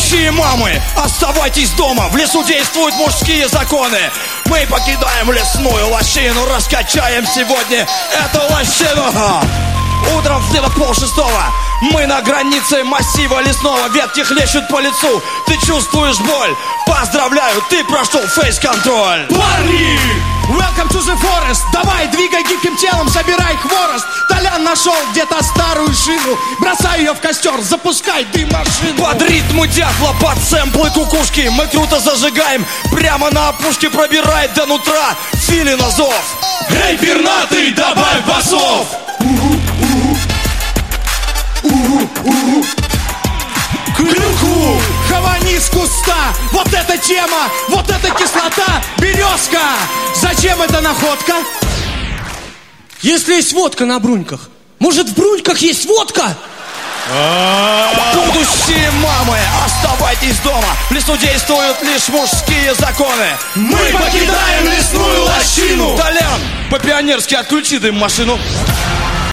Будущие мамы, оставайтесь дома. В лесу действуют мужские законы. Мы покидаем лесную лощину, раскачаем сегодня эту лощину. Утром где-то 5:30 мы на границе массива лесного. Ветки хлещут по лицу, ты чувствуешь боль. Поздравляю, ты прошел фейс-контроль. Парни! Welcome to the forest. Давай, двигай гибким телом, собирай хворост. Толян нашел где-то старую шину. Бросай ее в костер, запускай дым машину. Под ритмы дятла, под сэмплы кукушки мы круто зажигаем. Прямо на опушке пробирает до нутра филина зов. Эй, пернатый, добавь басов! Клюкву хавани с куста. Вот эта тема, вот эта кислота. Березка, зачем эта находка? Если есть водка на бруньках, может в бруньках есть водка? Будущие мамы, оставайтесь дома. В лесу действуют лишь мужские законы. Мы покидаем лесную лощину. Толян, по-пионерски отключи дым машину.